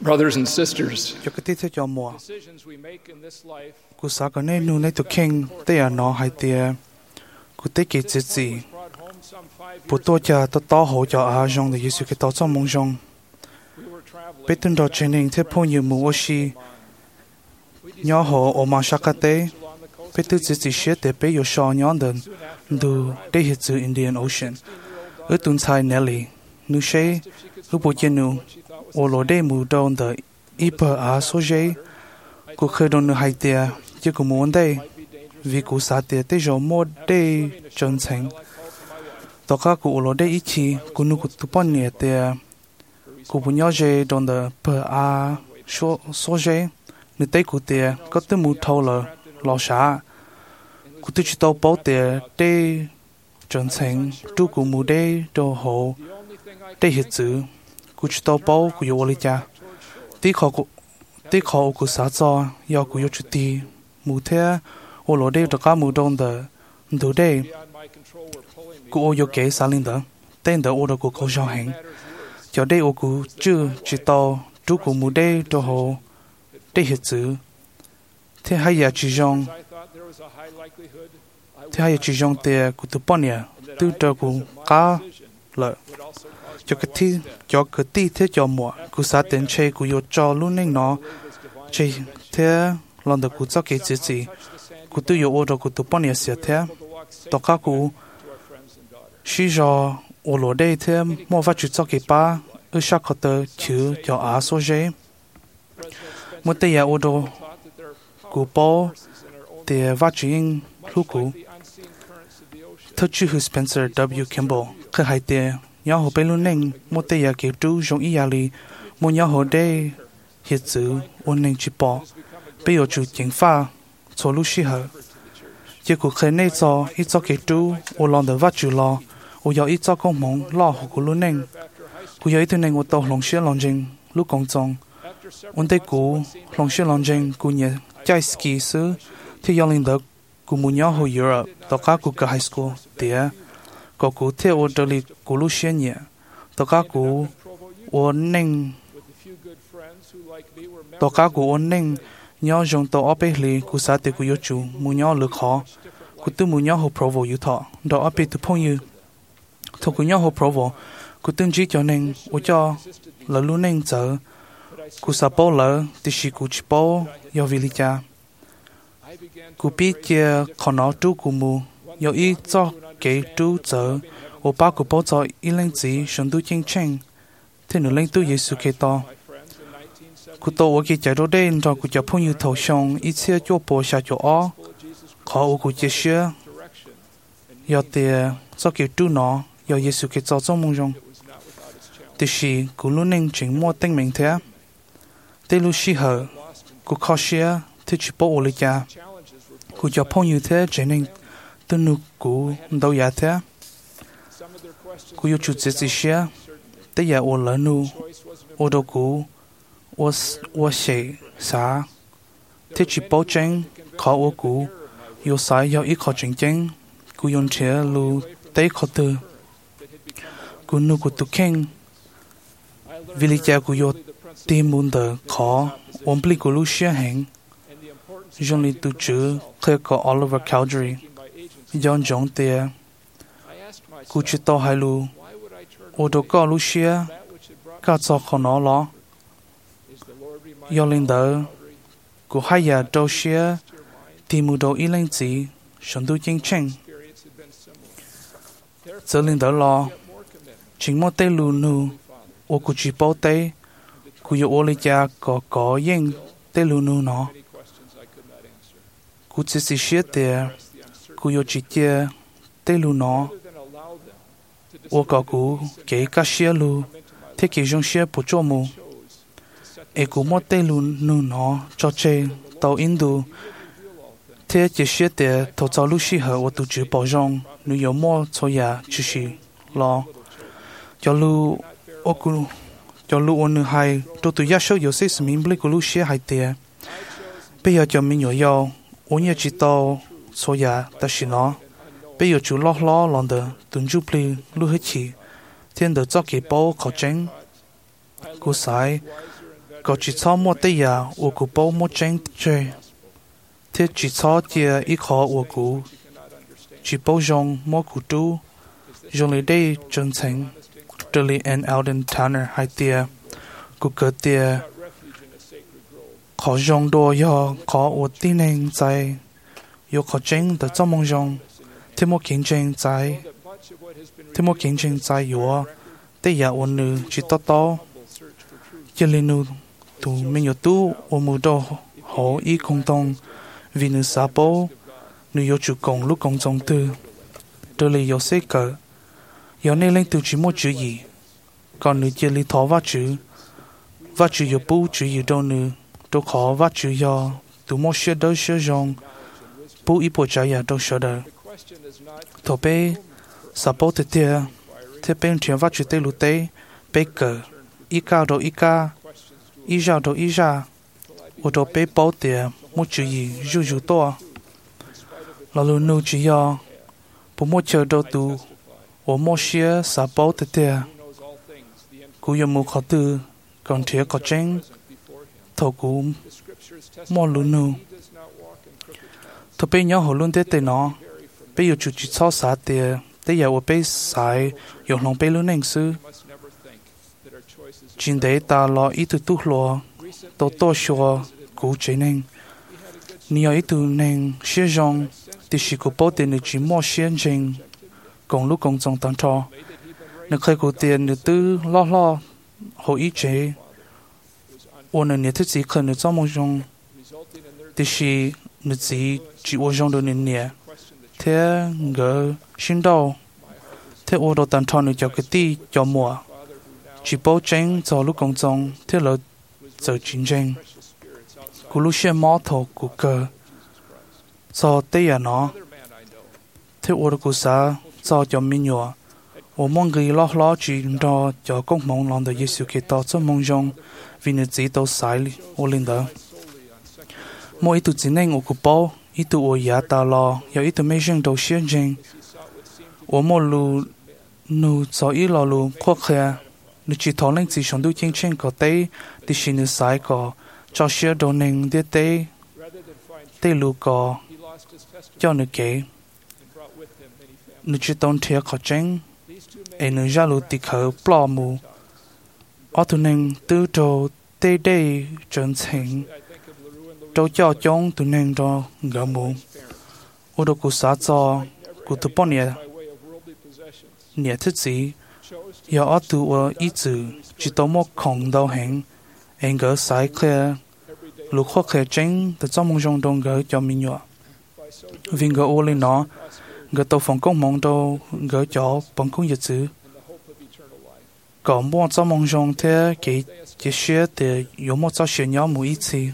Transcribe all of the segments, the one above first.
Brothers and sisters, cho cái tiếp theo cho mùa decisions we make in this life cú sa cái này nu này tụ khen tây à nó hay tía cú tây kỳ chỉ brought home some 5 bố tôi cha tôi to hỗ trợ à dòng để Giêsu cái to trong mong dòng we were traveling. bé tuần đó training thế phong nhiều mùa oxy nhỏ hồ ở mà sắc tế bé tu chỉ xét để bé yêu sò nhỏ đơn đủ để hiện từ Indian Ocean ở tuần sai Nelly nu say ở bộ chân nu ở lối để mù đông đợi ipa à số giấy cô khơi đông nu hai tia chứ cô muốn đây vì cô sa tia tới giờ mua để chân thành tất cả cô lối để ít chi cô nu cô tu bận nhẹ tia cô muốn nhớ gì đông đợi pa à số giấy nếu tay cô tia có tới mù thâu lo xa cô tu chỉ tàu bảo tia để chân thành tu cô mù để đồ hộ để hiện từ cô chỉ tàu bảo cô yêu lấy cha tí khó cô xã cho yêu cô yêu chút tí mù thế ô lô đây tất cả mù đông đờ đủ đây cô yêu kế xã linh đờ tên đờ ô đờ cô câu giao hành cho đây ô cô chưa chỉ tàu tu cô mù đây đồ hộ để hiện từ thế hay là chỉ dùng tiền của tụi bọn nhỉ từ đó cũng cá lợi cho cái tí thế cho mùa của xã tiền chơi của yêu cho luôn nên nó chơi thế lần đầu của cho cái gì của tụi yêu ô đồ của tụi bọn nhỉ sẽ thế tất cả của suy cho ô lô đây thế mua vật chủ cho cái ba ở sát khó tờ chữ cho á số giấy một tay ô đồ của bố thì vật chủ in lúc của thưa chữ Spencer W. Kimball khởi hai tiền nhau hồ bên luôn nên một tay kiểu chú giống ý ali một nhau hồ đây hiện sự ôn nên chỉ bỏ bây giờ chủ chính pha cho lúc xí hở chỉ cuộc khởi này cho ít cho kiểu chú ô lòng được vắt chủ lo ô giờ ít cho công mong lo hồ của luôn nên cô giờ ít thứ này ô tàu lòng xí lòng trình lúc công trong ôn tay cũ lòng xí lòng trình cô nhớ chạy ski sư thì giờ linh được cô muốn nhau hồ Europe tất cả cô cả high school tía có cô theo ô đợt lịch cô lúc xưa nhỉ tất cả cô ôn nên tất cả cô ôn nên nhau dùng tàu ở bên lì cô sát từ cô yêu chủ muốn nhau lực khó cô tự muốn nhau hồ Provo Utah đó ở bên từ phong như thôi cô nhau hồ Provo cô tự chỉ cho nên ô cho là luôn nên chờ cô sát bao lỡ thì chỉ cô chỉ bao yêu vì lý cha cô biết chia còn nó chú cô mua yêu ý cho cái chú chờ ô ba cô bao giờ ý lên gì sống tu chân chân thế nữa lên tu Giêsu Kitô cô tôi ở cái chạy đó đen rồi cô chụp phong như thầu xong ít xe cho bộ xa cho ó khó cô chia sẻ yêu tiền cho cái chú nó yêu Giêsu Kitô trong mong rong thì khi cô luôn nên chỉnh mua tên mình thế thế lúc xí hở cô khó sẻ thì chỉ bảo lấy cha cô chụp phong như thế cho nên tôi nụ cô đâu giả thế cô yêu chút gì xí tới giờ ô lỡ nụ ô đâu cô ô sẽ xả thế chỉ bảo tranh khó ô cô yêu sai yêu ít khó tranh tranh cô用钱lu tới khó từ cô nụ cô tu khen vì lý cha cô yêu tìm muốn đỡ khó ổn định cô lu xia hẹn dùng lý tu chữ khơi có Oliver Cowdery dọn dọn tiền cô chỉ tao hai lu ô đâu có lu xia cả cho khó nó lo yêu linh đỡ cô hai giờ đâu xia tìm mua đồ ý linh gì sống tu chân chân giờ linh đỡ lo chính một tay lu nu ô cô chỉ bảo tay cô yêu ô lý cha có yên tay lu nu nó cô chỉ xí tiền cô yêu chỉ chia tay lu nó ô cô kể cả xía lu thế kể trong xía bộ chỗ mù cô một tay lu nu nó cho chơi tàu Indo thế chỉ xía tiền thầu cháu lu xí hở ô tu chữ bảo rong nu yêu mua cho nhà chỉ xí lo cho lu ô cô cho lu ô nu hai tôi tụi gia số yêu sĩ mình beli cô lu xí hai tiền bây giờ cho mình yêu ô nhớ chỉ tao cho nhà ta xí nó bây giờ chú lo lòng đờ tuần chú beli lu hết chỉ thiên đờ cho cái bao khó tránh cô sai có chỉ cho mua tây ya của cụ bao mua tranh chơi thế chỉ cho tia ít khó của cụ chỉ bao dòng mua cụ tu dùng lấy đây chân thành Dudley and Alden Tanner hai tia cụ cỡ tia khó dùng đồ yo khó của tin anh tại yo khó tranh từ trong mong dùng thế mua kiến tranh tại thế mua kiến tranh tại yo tây ya ôn nữ chỉ to cho nên nữ tụ mình yo tu ôn mù đồ họ ý công tông vì nữ xã bố nữ yo chủ công lúc công trong tư Dudley yo sẽ cỡ yo nên lên từ chỉ một chữ gì còn nữ chỉ lý thọ vá chữ yo bù chữ gì đâu nữ đâu khó vá chữ yo tụ một sự đâu sự dùng bù ít bộ trái ya đâu sự đâu thọ bé xã bố từ tia thế bên chuyện vá chữ tây lụt tây bé cỡ ít cao đâu ít ca ít ra đâu ít ra ở đâu bé bao tia một chữ gì rủ to là luôn nô chữ yo bố một chờ đâu tụ ở một sự xã bố từ tia cú yo mu khó tư còn thiệt có tranh thầu cú mua luôn nu thầu bây nhớ hồ luôn tết tây nó bây giờ chủ chỉ so xã tiền tây giờ ở bây sai dùng lòng bây luôn anh sư chính đấy ta lo ít từ tu lo to sure cú chế nên nhiều ít từ nên sử dụng thì chỉ có bao tiền để chỉ mua sử dụng còn lúc còn trong tăng cho nếu khai cổ tiền nếu tư lo hồ ý chế ôn nếu thứ gì cần nếu trong mong dùng thì chỉ nếu gì chỉ ôn dùng được nên thế ngờ xin đâu thế ôn đồ tận thọ nếu cho cái tí cho mùa chỉ bảo tranh cho lúc công trong thế là giờ chiến tranh cú lúc xe mỏ thầu cú cờ cho tây à nó thế ôn đồ cú sa cho mình nhỏ我们可以老去到叫公梦浪的耶稣基督在梦中，为你知道晒里我领导。我一度只能我个包，一度我也到了，有一度没想到现金。我们路走一老路过去，你只讨论只想到金钱个底，的是你晒个，找些到能的底，底路个，叫你给，你只当贴个证。anh ra lụt tịch khởi bỏ mù, ở tụi nên từ đầu tây đây chân thành, đầu cho chúng tụi nên đó ngỡ mù, ở đâu cũng sát cho, cũng tụi bọn nhẹ thứ gì, giờ ở tụi ý chữ chỉ tao một không đâu hẹn, anh gỡ sai kia, lúc khó khăn chính từ trong mong trong đông gỡ cho mình nhọ, vì gỡ ô lên nó. Gỡ tàu phòng công mong đâu gỡ cho bằng công dịch chữ có một trong mong trong thế cái xe để có một trong xe nhỏ mỗi次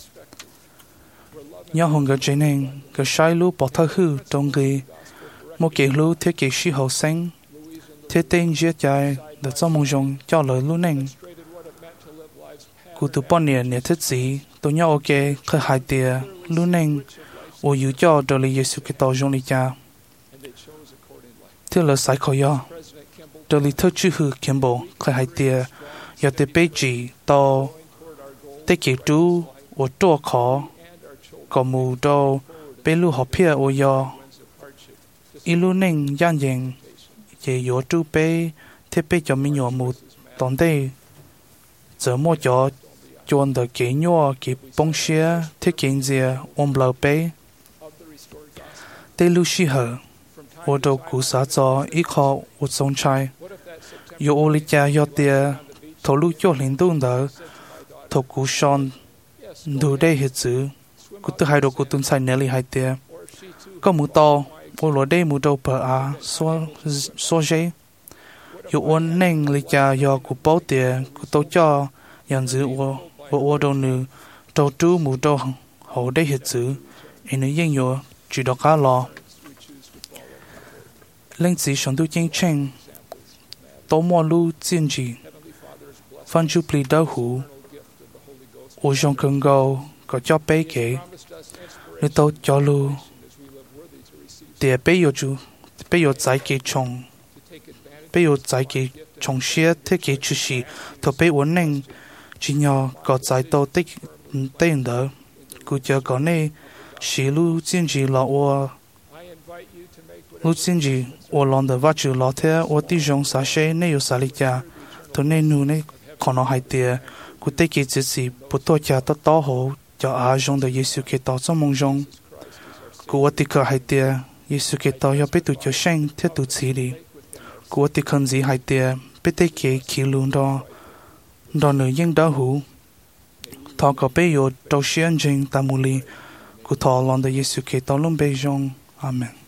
nhỏ hơn gỡ chế nên gỡ sai lú bỏ thơ hư trong cái một cái lú thế cái sĩ hậu sinh thế tên giết chạy để trong mong trong cho lời lú nên cụ tụ bọn nè thích gì tôi nhau ok khởi hai tiền lú nên ô yếu cho đời lý Giêsu Kitô trong lý cha thế là sai khỏi yo đời lý thơ chữ hư kiếm bộ khai hai tia giờ tới bây chỉ to tới kỹ chú ở chỗ khó có mù đâu bây lu học phía ở yo ilu nên gian dàng về yo chú bây thế bây cho mình nhỏ mù tòn đây giờ mua cho chọn được cái nhỏ cái bông xe thế kiến gì ôm bờ bây đây lu xí hở ở đâu cũng xã cho ít khó ở trong trái, yo ô lịch cha yo tia thầu lúc cho liên tục đó, thầu cũng son đủ đây hết chứ, cũng từ hai đầu cũng tuân sai neli hai tia, có mũ to, ở lối đây mũ đầu bờ à, so dây, yo ôn nên lịch cha yo cũng bảo tia, cũng tao cho nhận giữ ở đâu nữa, đầu chú mũ đầu hậu đây hết chứ, anh nói yên yo chỉ đọc cá lo. Linh chỉ sống tu chân chân, tố mua lu chiến trị, phan chú pli đau hủ, ô trong cơn gầu có cho bé kể, nếu tao cho lu, để bé yo giải kể chồng xe thế kể chú sĩ, thọ bé ổn định, chỉ nhỏ có giải tàu tích tên đó cụ chờ có này xí lưu chiến gì là ô I invite you to make lưu chiến gì ô lòng的vắt chữ lọ thế ô tí giống sa xe này yêu sa lịch cha thôi này nu này còn nó hay tiệt cụ tây kỳ chỉ sĩ bút tôi cha tất tao hồ cho à giống de Giêsu Kitô trong mong giống cụ tí cơ hay tiệt Giêsu Kitô yêu biết tụi cho sinh thiết tụi chỉ đi cụ tí cần gì hay tiệt biết tây kỳ kỳ luôn đó đó nữ dân đã hữu thọ có bây giờ đầu tiên chính ta mù li cụ thọ lòng de Giêsu Kitô luôn bây giờ amen.